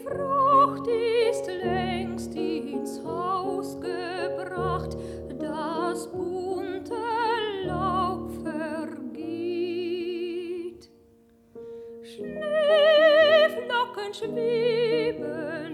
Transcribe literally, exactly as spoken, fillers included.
Frucht ist längst ins Haus gebracht, das bunte Laub vergeht. Schneeflocken schweben